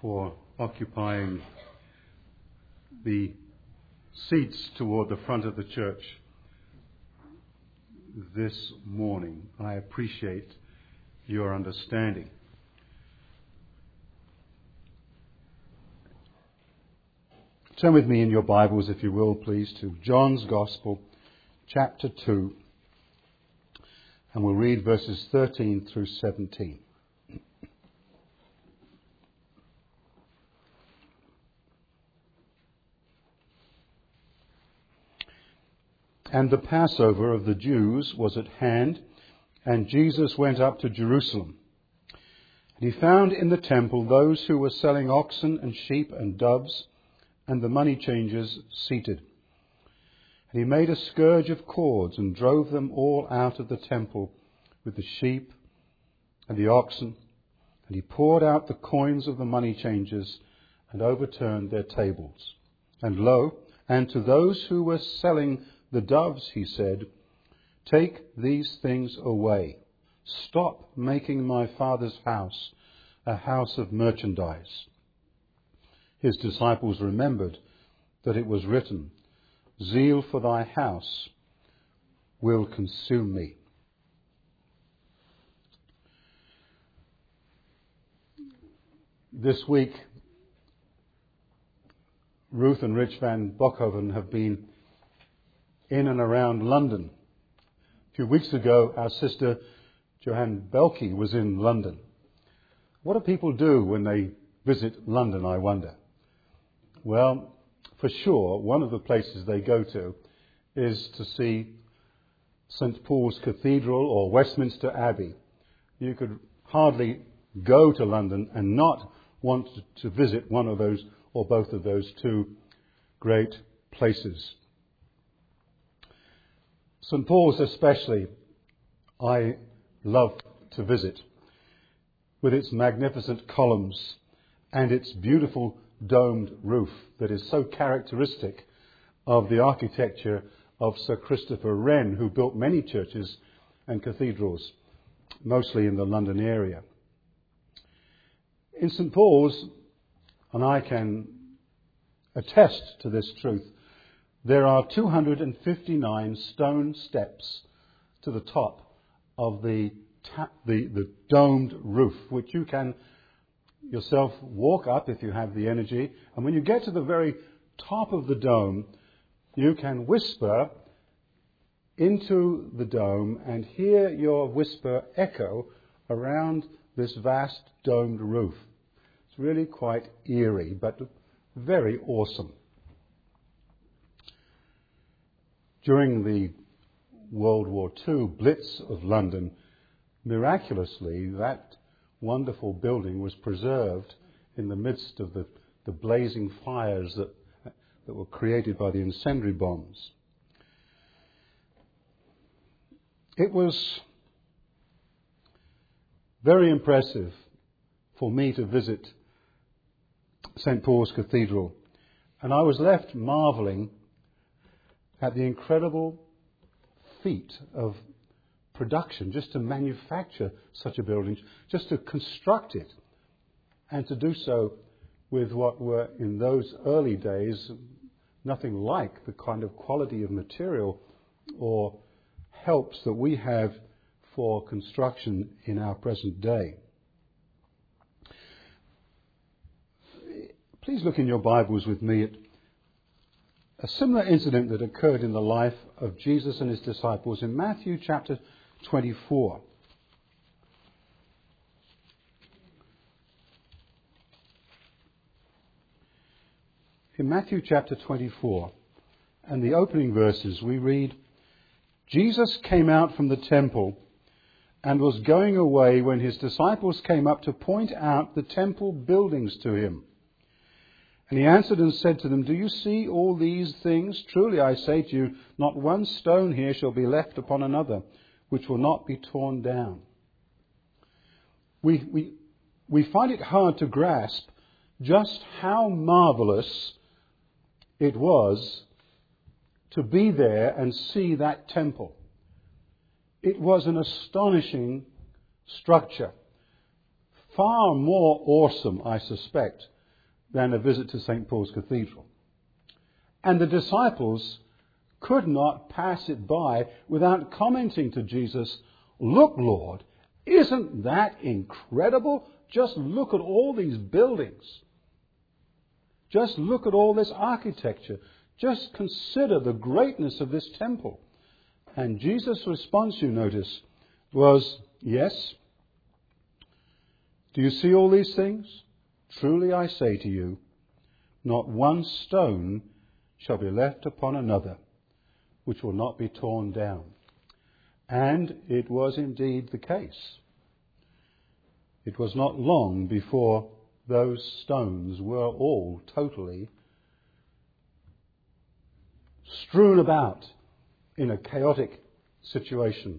for occupying the seats toward the front of the church this morning. I appreciate your understanding. Turn with me in your Bibles, if you will, please, to John's Gospel, chapter 2, and we'll read verses 13 through 17. And the Passover of the Jews was at hand, and Jesus went up to Jerusalem. And he found in the temple those who were selling oxen and sheep and doves, and the money changers seated. And he made a scourge of cords and drove them all out of the temple with the sheep and the oxen. And he poured out the coins of the money changers and overturned their tables. And lo, and to those who were selling the doves, he said, "Take these things away. Stop making my Father's house a house of merchandise." His disciples remembered that it was written, "Zeal for thy house will consume me." This week, Ruth and Rich van Bokhoven have been in and around London. A few weeks ago, our sister Johanne Belke was in London. What do people do when they visit London, I wonder? Well, for sure, one of the places they go to is to see St. Paul's Cathedral or Westminster Abbey. You could hardly go to London and not want to visit one of those or both of those two great places. St. Paul's especially, I love to visit, with its magnificent columns and its beautiful domed roof that is so characteristic of the architecture of Sir Christopher Wren, who built many churches and cathedrals, mostly in the London area. In St. Paul's, and I can attest to this truth, there are 259 stone steps to the top of the domed roof, which you can yourself walk up if you have the energy. And when you get to the very top of the dome, you can whisper into the dome and hear your whisper echo around this vast domed roof. It's really quite eerie, but very awesome. During the World War II Blitz of London, miraculously, that wonderful building was preserved in the midst of the blazing fires that were created by the incendiary bombs. It was very impressive for me to visit St. Paul's Cathedral, and I was left marvelling at the incredible feat of production just to manufacture such a building, just to construct it, and to do so with what were in those early days nothing like the kind of quality of material or helps that we have for construction in our present day. Please look in your Bibles with me at a similar incident that occurred in the life of Jesus and his disciples in Matthew chapter 24. In Matthew chapter 24, and the opening verses, we read, "Jesus came out from the temple and was going away when his disciples came up to point out the temple buildings to him. And he answered and said to them, 'Do you see all these things? Truly I say to you, not one stone here shall be left upon another, which will not be torn down.'" We find it hard to grasp just how marvelous it was to be there and see that temple. It was an astonishing structure, far more awesome, I suspect, than a visit to St. Paul's Cathedral. And the disciples could not pass it by without commenting to Jesus, "Look, Lord, isn't that incredible? Just look at all these buildings. Just look at all this architecture. Just consider the greatness of this temple." And Jesus' response, you notice, was, "Yes. Do you see all these things? Truly I say to you, not one stone shall be left upon another, which will not be torn down." And it was indeed the case. It was not long before those stones were all totally strewn about in a chaotic situation.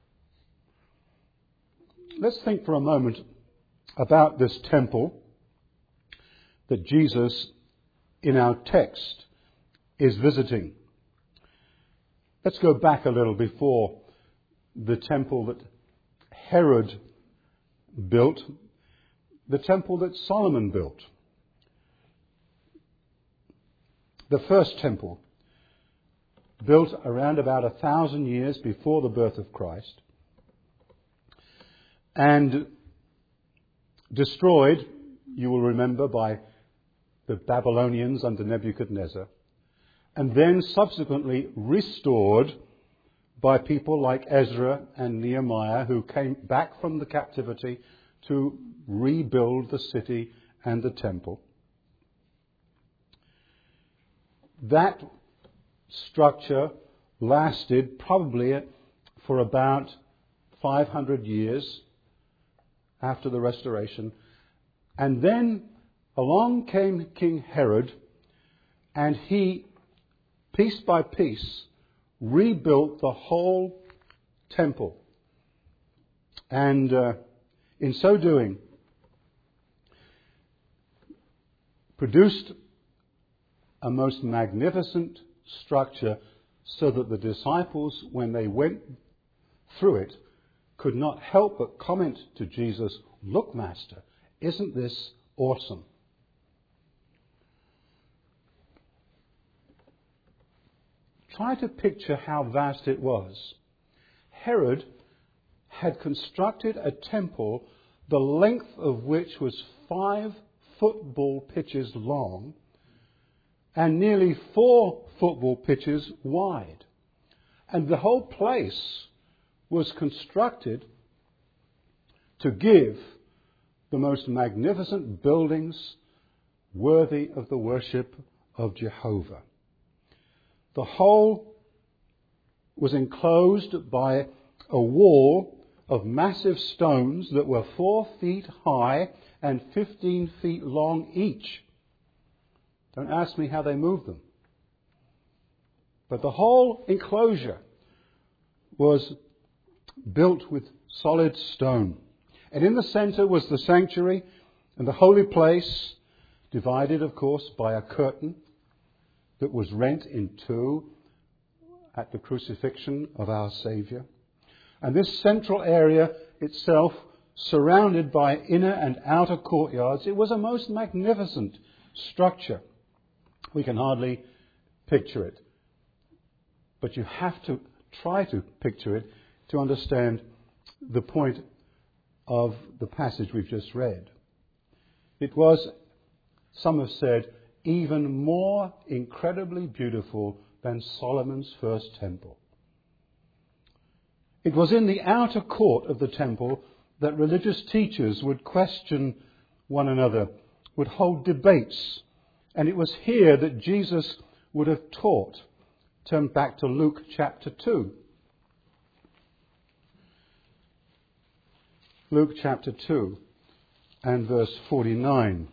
Let's think for a moment about this temple that Jesus, in our text, is visiting. Let's go back a little before the temple that Herod built, the temple that Solomon built. The first temple, built around about 1,000 years before the birth of Christ, and destroyed, you will remember, by the Babylonians under Nebuchadnezzar, and then subsequently restored by people like Ezra and Nehemiah, who came back from the captivity to rebuild the city and the temple. That structure lasted probably for about 500 years after the restoration. And then along came King Herod, and he, piece by piece, rebuilt the whole temple. And in so doing, produced a most magnificent structure so that the disciples, when they went through it, could not help but comment to Jesus, "Look, Master, isn't this awesome?" Try to picture how vast it was. Herod had constructed a temple the length of which was 5 football pitches long and nearly 4 football pitches wide. And the whole place was constructed to give the most magnificent buildings worthy of the worship of Jehovah. The whole was enclosed by a wall of massive stones that were 4 feet high and 15 feet long each. Don't ask me how they moved them. But the whole enclosure was built with solid stone. And in the center was the sanctuary and the holy place, divided, of course, by a curtain that was rent in two at the crucifixion of our Saviour. And this central area itself, surrounded by inner and outer courtyards, it was a most magnificent structure. We can hardly picture it. But you have to try to picture it to understand the point of the passage we've just read. It was, some have said, even more incredibly beautiful than Solomon's first temple. It was in the outer court of the temple that religious teachers would question one another, would hold debates, and it was here that Jesus would have taught. Turn back to Luke chapter 2. Luke chapter 2 and verse 49.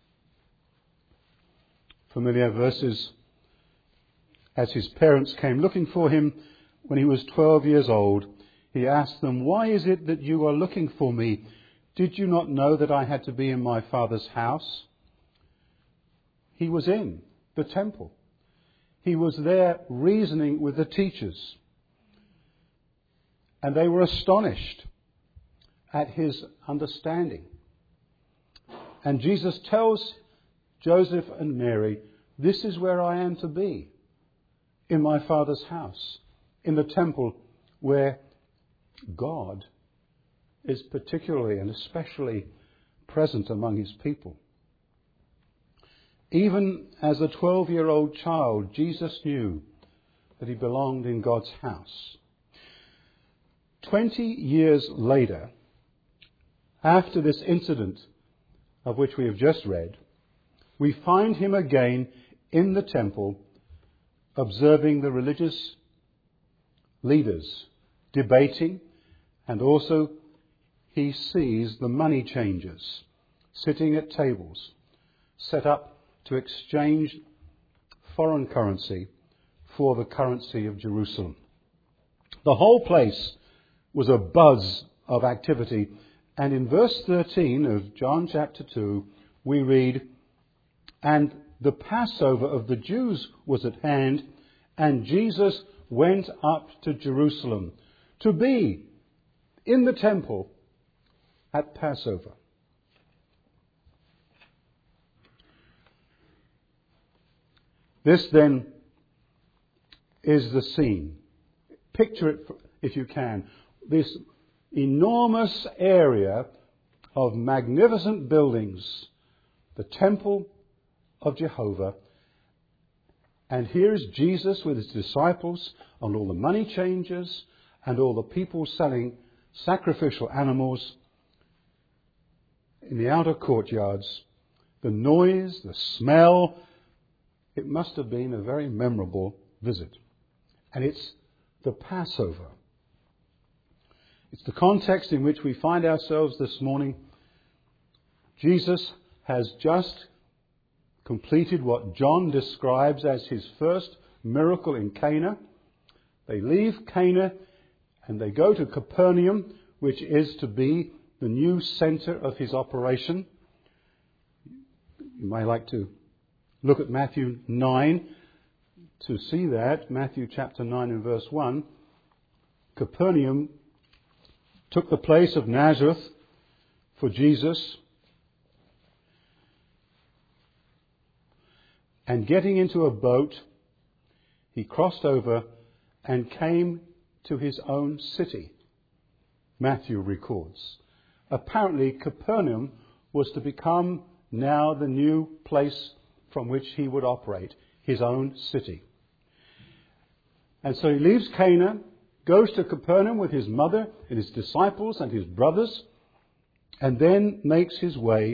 Familiar verses. As his parents came looking for him when he was 12 years old, he asked them, "Why is it that you are looking for me? Did you not know that I had to be in my Father's house?" He was in the temple. He was there reasoning with the teachers. And they were astonished at his understanding. And Jesus tells Joseph and Mary, this is where I am to be, in my Father's house, in the temple where God is particularly and especially present among his people. Even as a 12-year-old child, Jesus knew that he belonged in God's house. 20 years later, after this incident of which we have just read, we find him again in the temple observing the religious leaders debating, and also he sees the money changers sitting at tables set up to exchange foreign currency for the currency of Jerusalem. The whole place was a buzz of activity, and in verse 13 of John chapter 2 we read, "And the Passover of the Jews was at hand, and Jesus went up to Jerusalem to be in the temple at Passover." This then is the scene. Picture it if you can. This enormous area of magnificent buildings, the temple of Jehovah. And here is Jesus with his disciples and all the money changers and all the people selling sacrificial animals in the outer courtyards. The noise, the smell, it must have been a very memorable visit. And it's the Passover. It's the context in which we find ourselves this morning. Jesus has just completed what John describes as his first miracle in Cana. They leave Cana and they go to Capernaum, which is to be the new centre of his operation. You may like to look at Matthew 9 to see that. Matthew chapter 9 and verse 1. Capernaum took the place of Nazareth for Jesus. And getting into a boat, he crossed over and came to his own city, Matthew records. Apparently, Capernaum was to become now the new place from which he would operate, his own city. And so he leaves Cana, goes to Capernaum with his mother and his disciples and his brothers, and then makes his way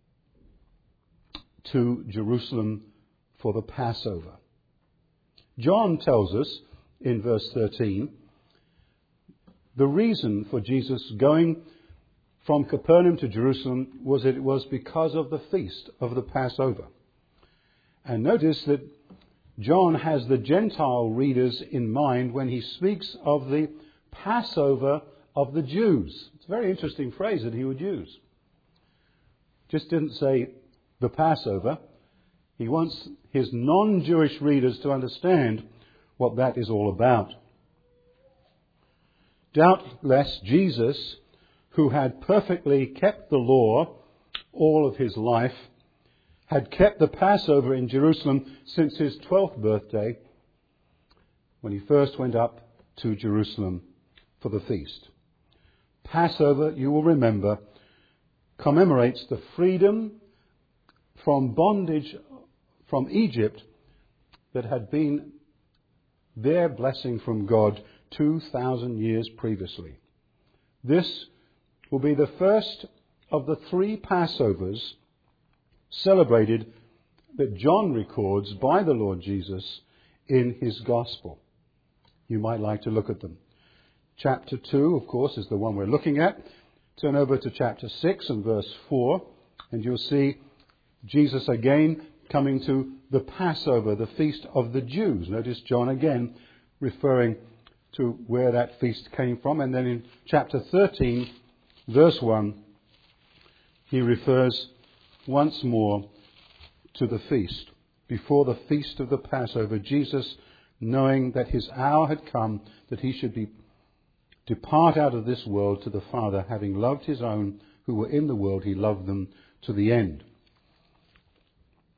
to Jerusalem for the Passover. John tells us in verse 13 the reason for Jesus going from Capernaum to Jerusalem was that it was because of the feast of the Passover. And notice that John has the Gentile readers in mind when he speaks of the Passover of the Jews. It's a very interesting phrase that he would use. Just didn't say the Passover. He wants his non-Jewish readers to understand what that is all about. Doubtless Jesus, who had perfectly kept the law all of his life, had kept the Passover in Jerusalem since his 12th birthday, when he first went up to Jerusalem for the feast. Passover, you will remember, commemorates the freedom from bondage from Egypt that had been their blessing from God 2,000 years previously. This will be the first of the 3 Passovers celebrated that John records by the Lord Jesus in his Gospel. You might like to look at them. Chapter 2, of course, is the one we're looking at. Turn over to chapter 6 and verse 4, and you'll see Jesus again coming to the Passover, the feast of the Jews. Notice John again referring to where that feast came from. And then in chapter 13, verse 1, he refers once more to the feast. Before the feast of the Passover, Jesus, knowing that his hour had come, that he should depart out of this world to the Father, having loved his own who were in the world, he loved them to the end.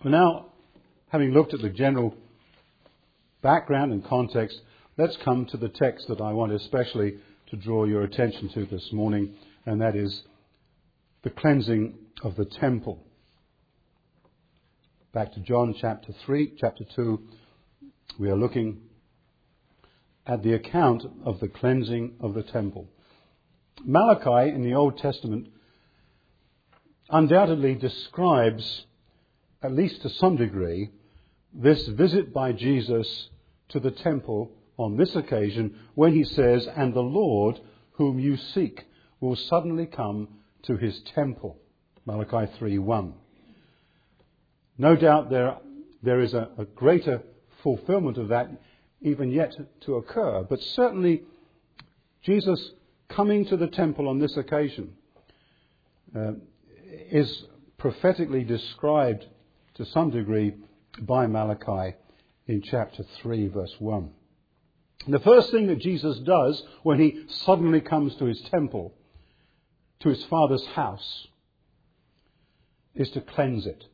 Well, now, having looked at the general background and context, let's come to the text that I want especially to draw your attention to this morning, and that is the cleansing of the temple. Back to John chapter 2, we are looking at the account of the cleansing of the temple. Malachi in the Old Testament undoubtedly describes, at least to some degree, this visit by Jesus to the temple on this occasion when he says, "And the Lord whom you seek will suddenly come to his temple." Malachi 3:1. No doubt there is a greater fulfillment of that even yet to occur, but certainly Jesus coming to the temple on this occasion is prophetically described to some degree by Malachi in chapter 3 verse 1. And the first thing that Jesus does when he suddenly comes to his temple, to his Father's house, is to cleanse it.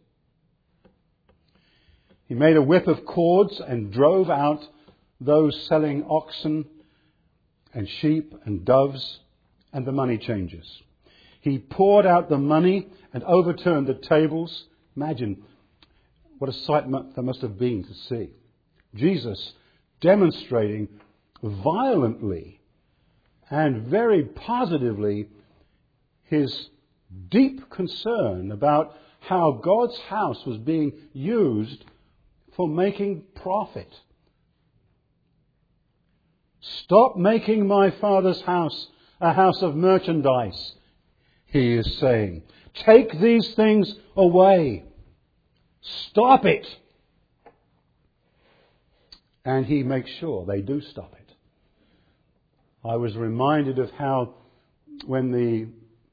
He made a whip of cords and drove out those selling oxen and sheep and doves and the money changers. He poured out the money and overturned the tables. Imagine what a sight that must have been to see. Jesus demonstrating violently and very positively his deep concern about how God's house was being used for making profit. "Stop making my Father's house a house of merchandise," he is saying. "Take these things away. Stop it." And he makes sure they do stop it. I was reminded of how when the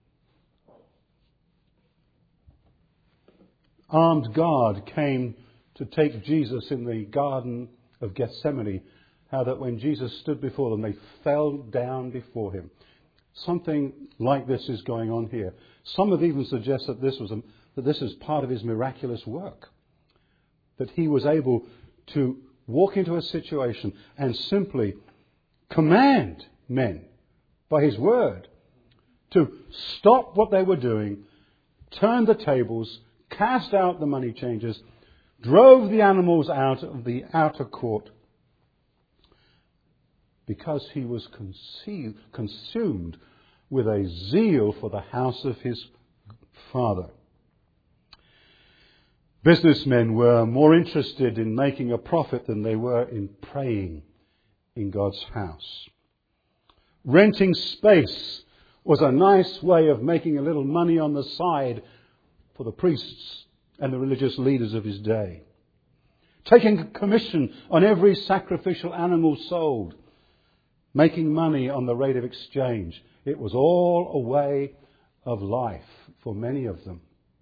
armed guard came to take Jesus in the Garden of Gethsemane, how that when Jesus stood before them, they fell down before him. Something like this is going on here. Some have even suggested that this is part of his miraculous work, that he was able to walk into a situation and simply command men by his word to stop what they were doing, turn the tables, cast out the money changers, drove the animals out of the outer court, because he was consumed with a zeal for the house of his Father. Businessmen were more interested in making a profit than they were in praying in God's house. Renting space was a nice way of making a little money on the side for the priests and the religious leaders of his day. Taking a commission on every sacrificial animal sold, making money on the rate of exchange. It was all a way of life for many of them.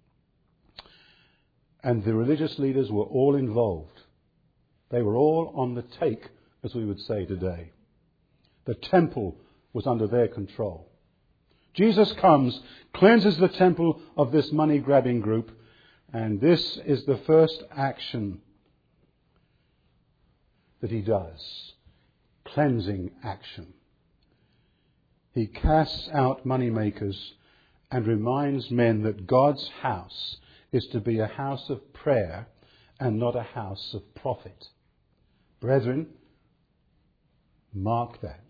And the religious leaders were all involved. They were all on the take, as we would say today. The temple was under their control. Jesus comes, cleanses the temple of this money-grabbing group, and this is the first action that he does. Cleansing action. He casts out moneymakers and reminds men that God's house is to be a house of prayer and not a house of profit. Brethren, mark that.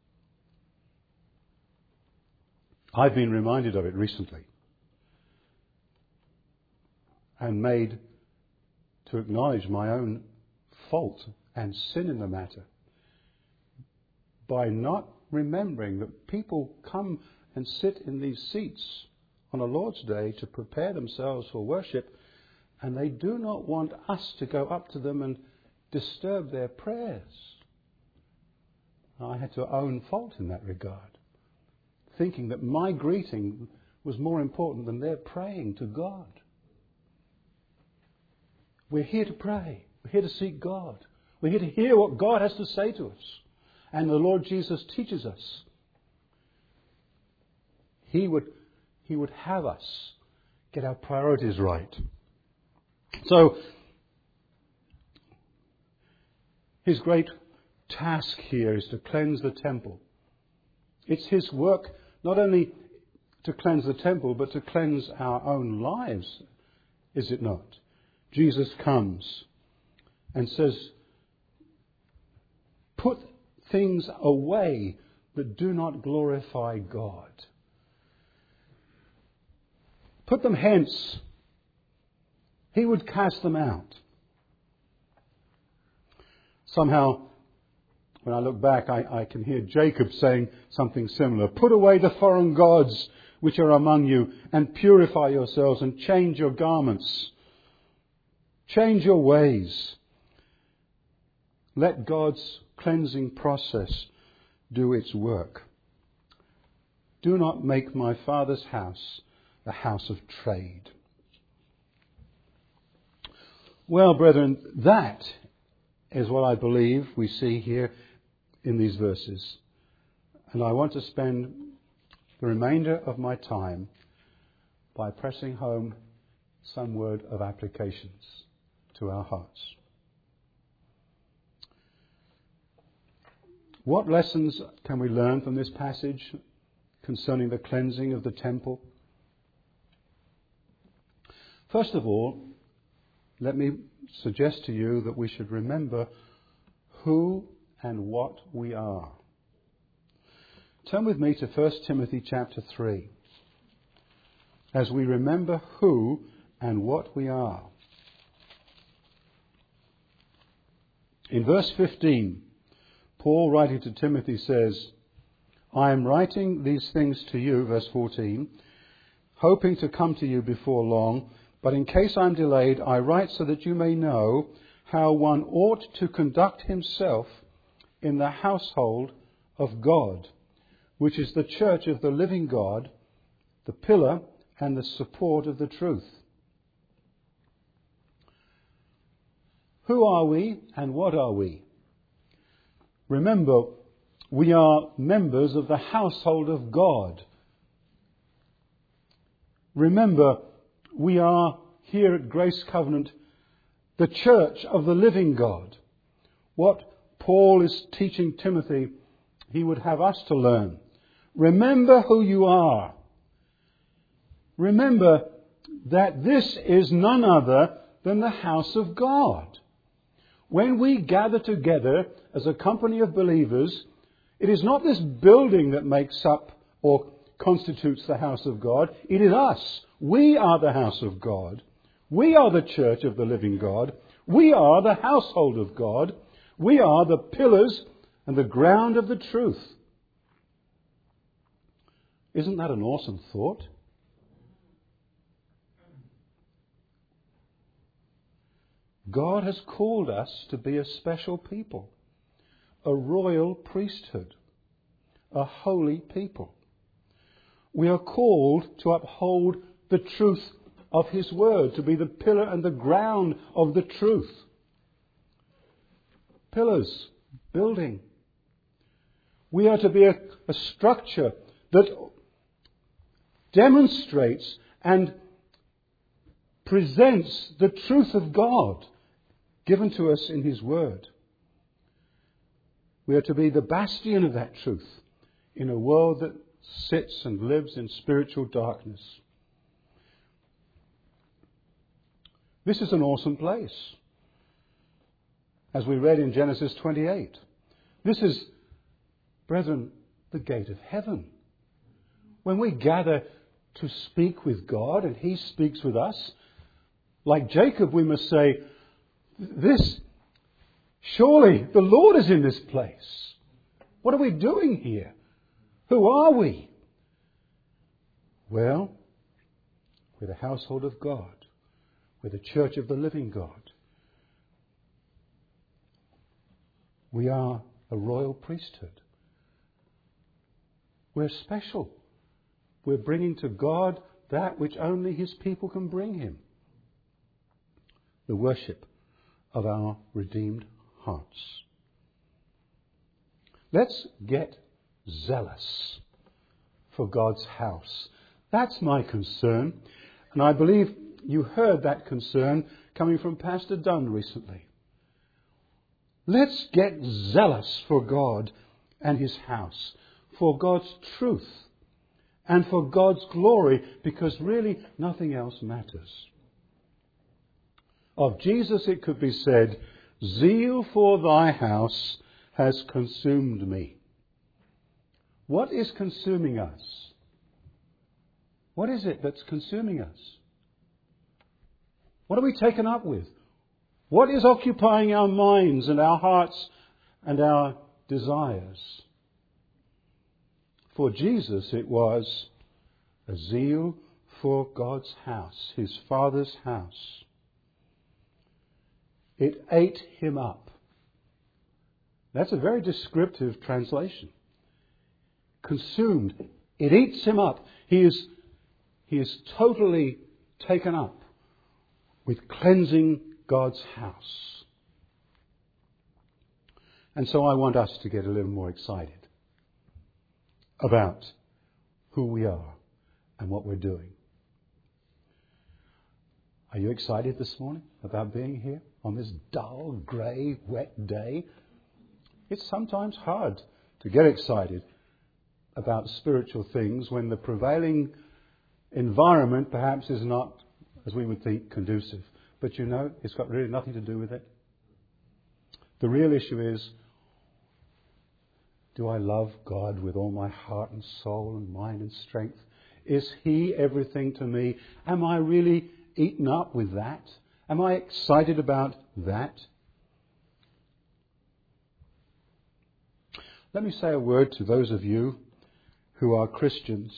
I've been reminded of it recently and made to acknowledge my own fault and sin in the matter by not remembering that people come and sit in these seats on a Lord's Day to prepare themselves for worship, and they do not want us to go up to them and disturb their prayers. I had to own fault in that regard, thinking that my greeting was more important than their praying to God. We're here to pray. We're here to seek God. We're here to hear what God has to say to us. And the Lord Jesus teaches us. He would have us get our priorities right. So, his great task here is to cleanse the temple. It's his work not only to cleanse the temple, but to cleanse our own lives, is it not? Jesus comes and says, put things away that do not glorify God. Put them hence. He would cast them out. Somehow, when I look back, I can hear Jacob saying something similar. Put away the foreign gods which are among you, and purify yourselves, and change your garments. Change your ways. Let God's cleansing process do its work. Do not make my Father's house a house of trade. Well, brethren, that is what I believe we see here in these verses. And I want to spend the remainder of my time by pressing home some word of applications to our hearts. What lessons can we learn from this passage concerning the cleansing of the temple? First of all, let me suggest to you that we should remember who and what we are. Turn with me to 1 Timothy chapter 3 as we remember who and what we are. In verse 15, Paul, writing to Timothy, says, I am writing these things to you, verse 14, hoping to come to you before long, but in case I'm delayed, I write so that you may know how one ought to conduct himself in the household of God, which is the church of the living God, the pillar and the support of the truth. Who are we and what are we? Remember, we are members of the household of God. Remember, we are here at Grace Covenant the church of the living God. What Paul is teaching Timothy, he would have us to learn. Remember who you are. Remember that this is none other than the house of God. When we gather together as a company of believers, it is not this building that makes up or constitutes the house of God. It is us. We are the house of God. We are the church of the living God. We are the household of God. We are the pillars and the ground of the truth. Isn't that an awesome thought? God has called us to be a special people, a royal priesthood, a holy people. We are called to uphold the truth of His Word, to be the pillar and the ground of the truth. Pillars, building. We are to be a structure that demonstrates and presents the truth of God given to us in His Word. We are to be the bastion of that truth in a world that sits and lives in spiritual darkness. This is an awesome place. As we read in Genesis 28. This is, brethren, the gate of heaven. When we gather to speak with God and He speaks with us, like Jacob, we must say, surely the Lord is in this place. What are we doing here? Who are we? Well, we're the household of God. We're the church of the living God. We are a royal priesthood. We're special. We're bringing to God that which only His people can bring Him. The worship of our redeemed hearts. Let's get zealous for God's house. That's my concern. And I believe You heard that concern coming from Pastor Dunn recently. Let's get zealous for God and His house, for God's truth, and for God's glory, because really nothing else matters. Of Jesus it could be said, "Zeal for thy house has consumed me." What is consuming us? What is it that's consuming us? What are we taken up with? What is occupying our minds and our hearts and our desires? For Jesus it was a zeal for God's house, His Father's house. It ate Him up. That's a very descriptive translation. Consumed. It eats Him up. He is totally taken up with cleansing God's house. And so I want us to get a little more excited about who we are and what we're doing. Are you excited this morning about being here on this dull, grey, wet day? It's sometimes hard to get excited about spiritual things when the prevailing environment perhaps is not, as we would think, conducive. But you know, it's got really nothing to do with it. The real issue is, do I love God with all my heart and soul and mind and strength? Is He everything to me? Am I really eaten up with that? Am I excited about that? Let me say a word to those of you who are Christians.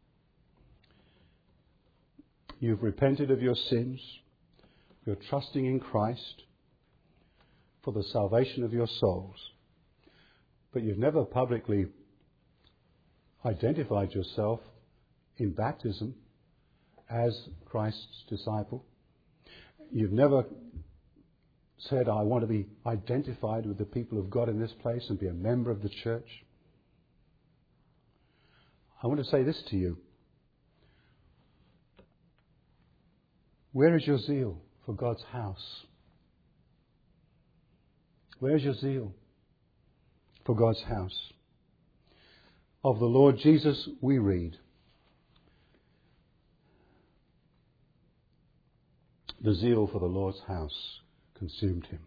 You've repented of your sins. You're trusting in Christ for the salvation of your souls. But you've never publicly identified yourself in baptism as Christ's disciple. You've never said, I want to be identified with the people of God in this place and be a member of the church. I want to say this to you. Where is your zeal for God's house? Where is your zeal for God's house? Of the Lord Jesus we read, the zeal for the Lord's house consumed him.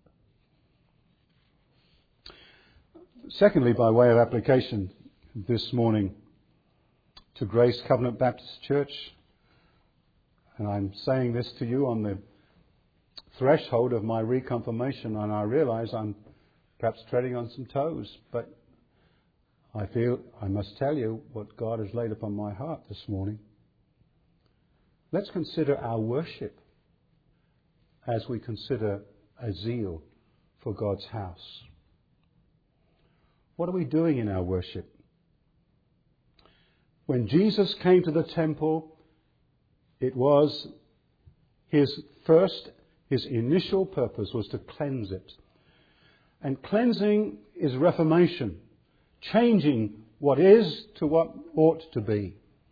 Secondly, by way of application this morning to Grace Covenant Baptist Church, and I'm saying this to you on the threshold of my reconfirmation, and I realise I'm perhaps treading on some toes, but I feel I must tell you what God has laid upon my heart this morning. Let's consider our worship as we consider a zeal for God's house. What are we doing in our worship? When Jesus came to the temple, it was his initial purpose was to cleanse it. And cleansing is reformation, changing what is to what ought to be.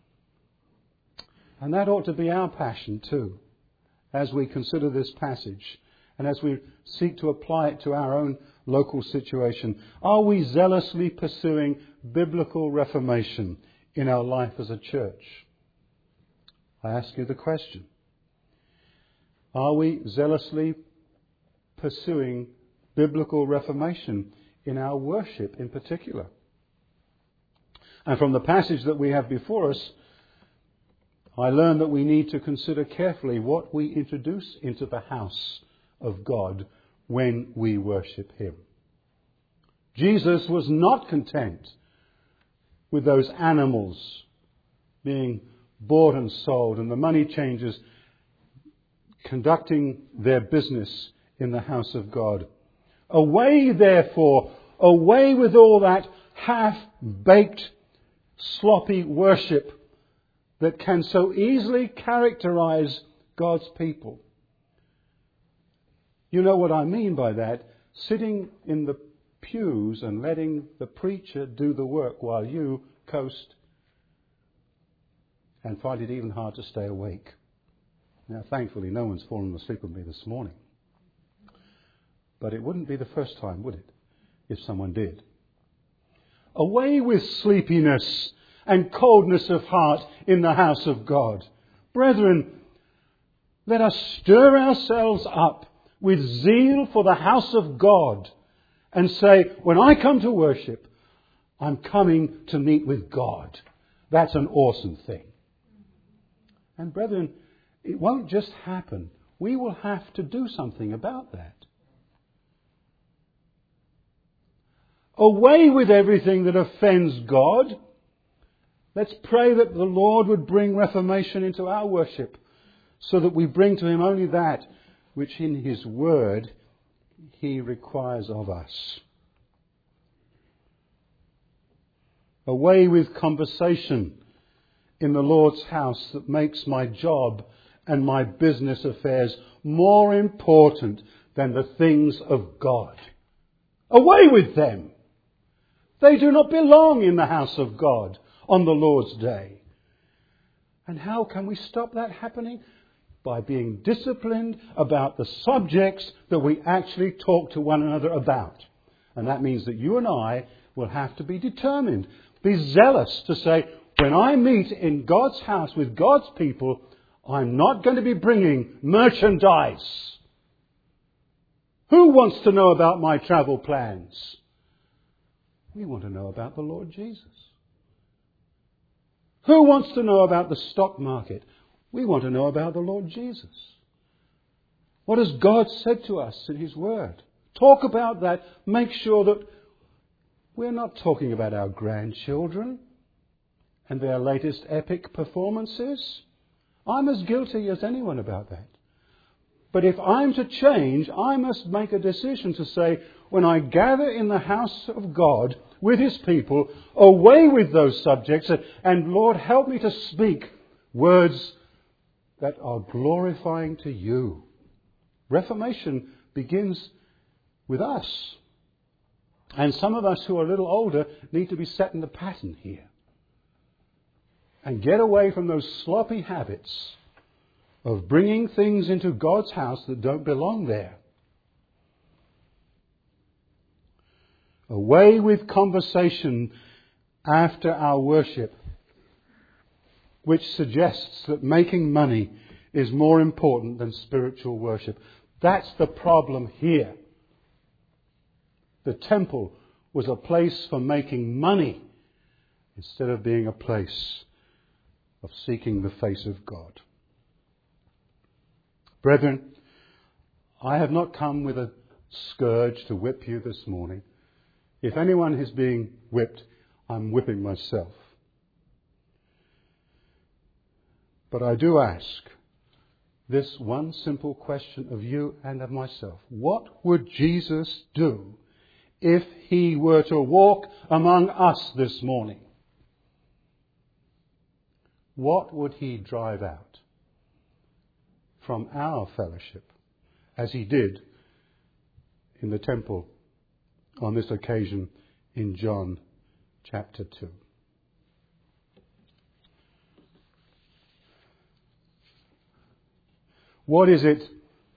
And that ought to be our passion too, as we consider this passage and as we seek to apply it to our own local situation. Are we zealously pursuing biblical reformation in our life as a church? I ask you the question. Are we zealously pursuing biblical reformation in our worship in particular? And from the passage that we have before us, I learn that we need to consider carefully what we introduce into the house of God when we worship Him. Jesus was not content with those animals being bought and sold and the money changers conducting their business in the house of God. Away, therefore, away with all that half-baked, sloppy worship that can so easily characterize God's people. You know what I mean by that? Sitting in the pews and letting the preacher do the work while you coast and find it even hard to stay awake. Now, thankfully, no one's fallen asleep with me this morning. But it wouldn't be the first time, would it, if someone did? Away with sleepiness and coldness of heart in the house of God. Brethren, let us stir ourselves up with zeal for the house of God and say, when I come to worship, I'm coming to meet with God. That's an awesome thing. And brethren, it won't just happen. We will have to do something about that. Away with everything that offends God. Let's pray that the Lord would bring reformation into our worship so that we bring to Him only that which in His Word He requires of us. Away with conversation in the Lord's house that makes my job and my business affairs more important than the things of God. Away with them! They do not belong in the house of God on the Lord's day. And how can we stop that happening? By being disciplined about the subjects that we actually talk to one another about. And that means that you and I will have to be determined, be zealous to say, when I meet in God's house with God's people, I'm not going to be bringing merchandise. Who wants to know about my travel plans? We want to know about the Lord Jesus. Who wants to know about the stock market? We want to know about the Lord Jesus. What has God said to us in His Word? Talk about that. Make sure that we're not talking about our grandchildren and their latest epic performances. I'm as guilty as anyone about that. But if I'm to change, I must make a decision to say, when I gather in the house of God with His people, away with those subjects, and Lord, help me to speak words that are glorifying to You. Reformation begins with us. And some of us who are a little older need to be setting the pattern here. And get away from those sloppy habits of bringing things into God's house that don't belong there. Away with conversation after our worship, which suggests that making money is more important than spiritual worship. That's the problem here. The temple was a place for making money instead of being a place of seeking the face of God. Brethren, I have not come with a scourge to whip you this morning. If anyone is being whipped, I'm whipping myself. But I do ask this one simple question of you and of myself. What would Jesus do if He were to walk among us this morning? What would He drive out from our fellowship, as He did in the temple on this occasion in John chapter 2? What is it,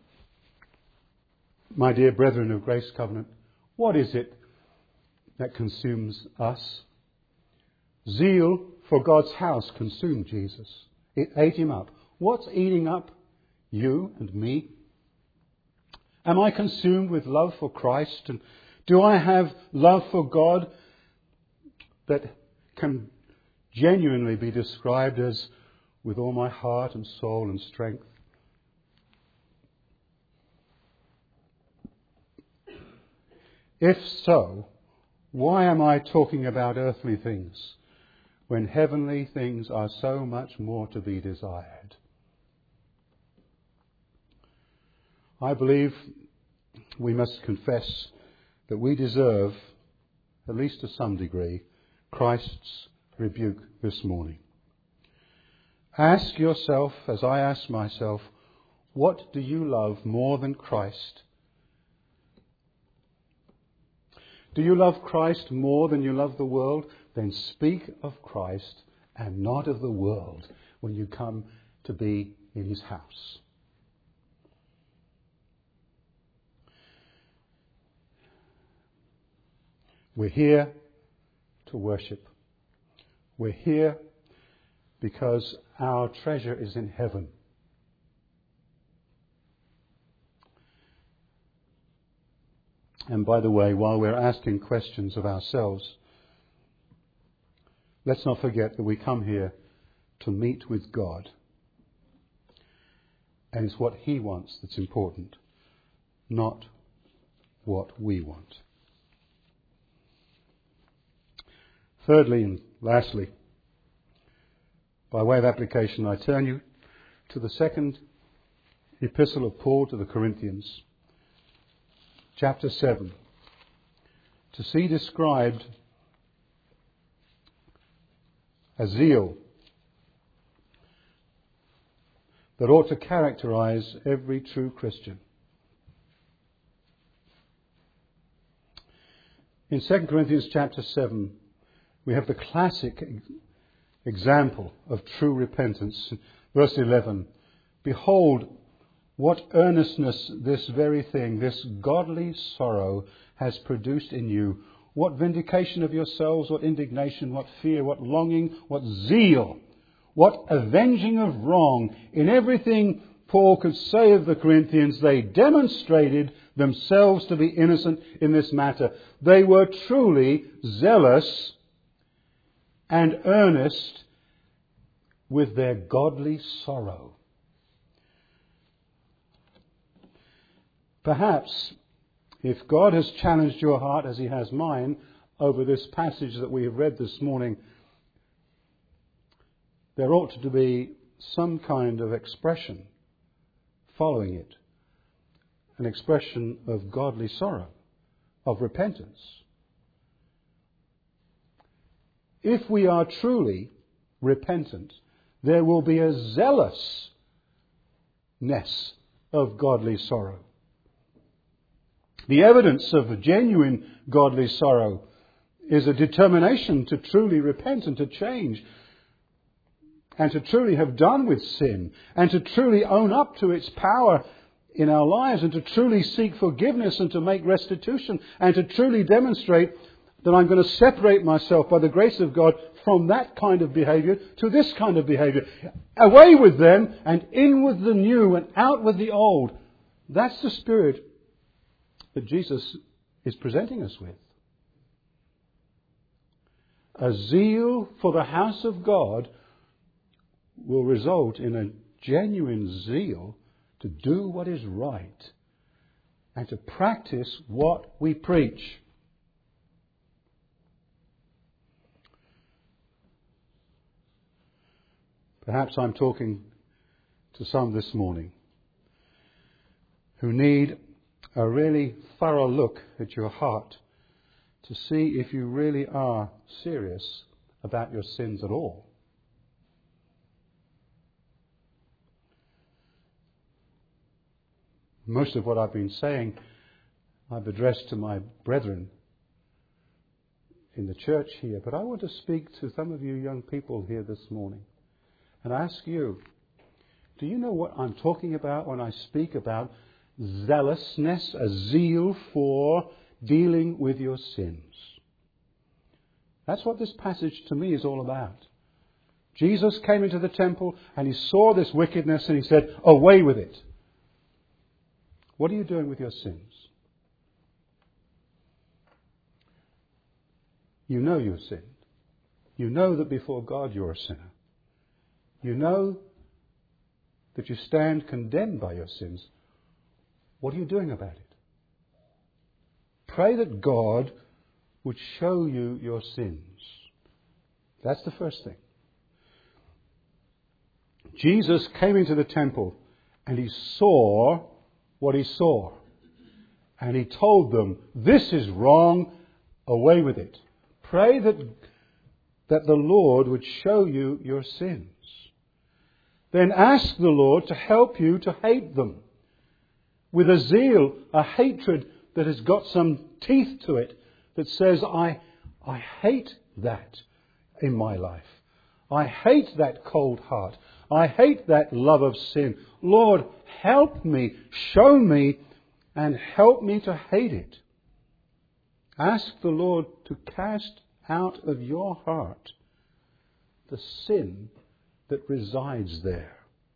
my dear brethren of Grace Covenant, what is it that consumes us? Zeal for God's house consumed Jesus. It ate Him up. What's eating up you and me? Am I consumed with love for Christ? And do I have love for God that can genuinely be described as with all my heart and soul and strength? If so, why am I talking about earthly things when heavenly things are so much more to be desired? I believe we must confess that we deserve, at least to some degree, Christ's rebuke this morning. Ask yourself, as I ask myself, what do you love more than Christ? Do you love Christ more than you love the world? Then speak of Christ and not of the world when you come to be in his house. We're here to worship. We're here because our treasure is in heaven. And by the way, while we're asking questions of ourselves, let's not forget that we come here to meet with God. And it's what he wants that's important, not what we want. Thirdly and lastly, by way of application, I turn you to the second epistle of Paul to the Corinthians, chapter 7, to see described a zeal that ought to characterize every true Christian. In 2 Corinthians chapter 7, we have the classic example of true repentance. Verse 11, behold, what earnestness this very thing, this godly sorrow, has produced in you. What vindication of yourselves, what indignation, what fear, what longing, what zeal, what avenging of wrong. In everything Paul could say of the Corinthians, they demonstrated themselves to be innocent in this matter. They were truly zealous and earnest with their godly sorrow. Perhaps, if God has challenged your heart as he has mine over this passage that we have read this morning, there ought to be some kind of expression following it. An expression of godly sorrow, of repentance. If we are truly repentant, there will be a zealousness of godly sorrow. The evidence of a genuine godly sorrow is a determination to truly repent and to change, and to truly have done with sin, and to truly own up to its power in our lives, and to truly seek forgiveness and to make restitution, and to truly demonstrate that I'm going to separate myself by the grace of God from that kind of behaviour to this kind of behaviour. Away with them and in with the new and out with the old. That's the spirit that Jesus is presenting us with. A zeal for the house of God will result in a genuine zeal to do what is right and to practice what we preach. Perhaps I'm talking to some this morning who need a really thorough look at your heart to see if you really are serious about your sins at all. Most of what I've been saying I've addressed to my brethren in the church here, but I want to speak to some of you young people here this morning and ask you, do you know what I'm talking about when I speak about zealousness, a zeal for dealing with your sins? That's what this passage to me is all about. Jesus came into the temple and he saw this wickedness and he said, away with it. What are you doing with your sins? You know you've sinned. You know that before God you're a sinner. You know that you stand condemned by your sins. What are you doing about it? Pray that God would show you your sins. That's the first thing. Jesus came into the temple and he saw what he saw. And he told them, this is wrong, away with it. Pray that the Lord would show you your sins. Then ask the Lord to help you to hate them. With a zeal, a hatred that has got some teeth to it, that says, I hate that in my life. I hate that cold heart. I hate that love of sin. Lord, help me, show me, and help me to hate it. Ask the Lord to cast out of your heart the sin that resides there.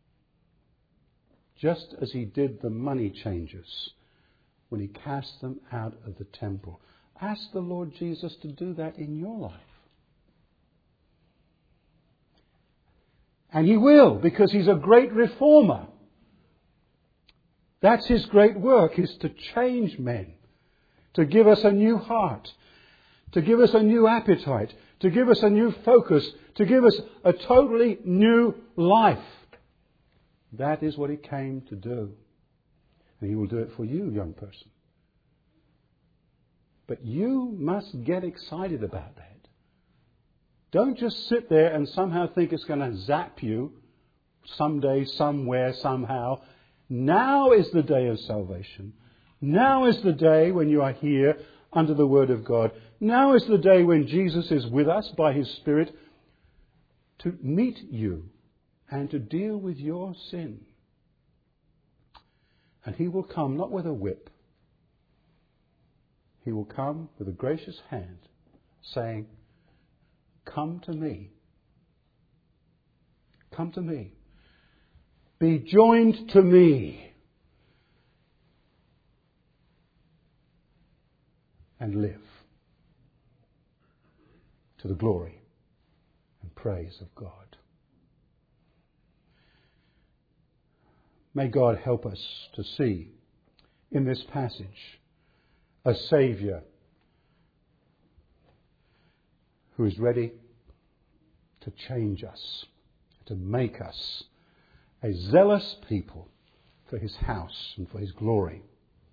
Just as he did the money changers when he cast them out of the temple. Ask the Lord Jesus to do that in your life. And he will, because he's a great reformer. That's his great work, is to change men, to give us a new heart, to give us a new appetite, to give us a new focus, to give us a totally new life. That is what he came to do. And he will do it for you, young person. But you must get excited about that. Don't just sit there and somehow think it's going to zap you someday, somewhere, somehow. Now is the day of salvation. Now is the day when you are here under the Word of God. Now is the day when Jesus is with us by his Spirit to meet you and to deal with your sin. And he will come not with a whip. He will come with a gracious hand saying, come to me. Come to me. Be joined to me. And live to the glory and praise of God. May God help us to see in this passage a Saviour who is ready to change us, to make us a zealous people for his house and for his glory.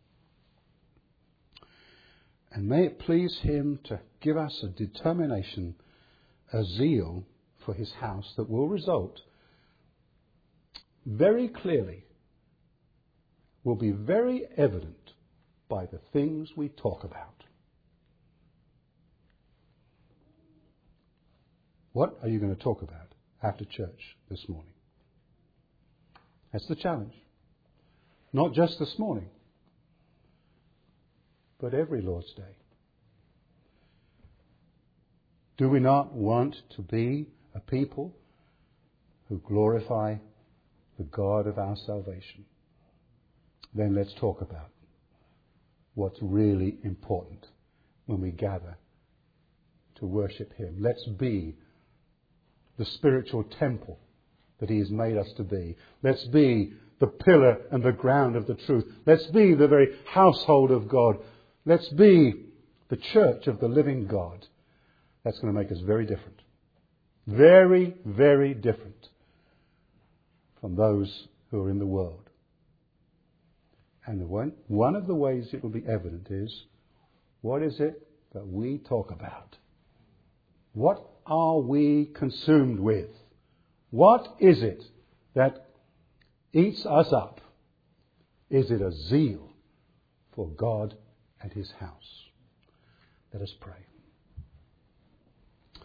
And may it please him to give us a determination, a zeal for his house that will result very clearly, will be very evident by the things we talk about. What are you going to talk about after church this morning? That's the challenge. Not just this morning, but every Lord's Day. Do we not want to be a people who glorify the God of our salvation? Then let's talk about what's really important when we gather to worship him. Let's be the spiritual temple that he has made us to be. Let's be the pillar and the ground of the truth. Let's be the very household of God. Let's be the church of the living God. That's going to make us very different. Very, very different from those who are in the world. And one of the ways it will be evident is, what is it that we talk about? What are we consumed with? What is it that eats us up? Is it a zeal for God and his house? Let us pray.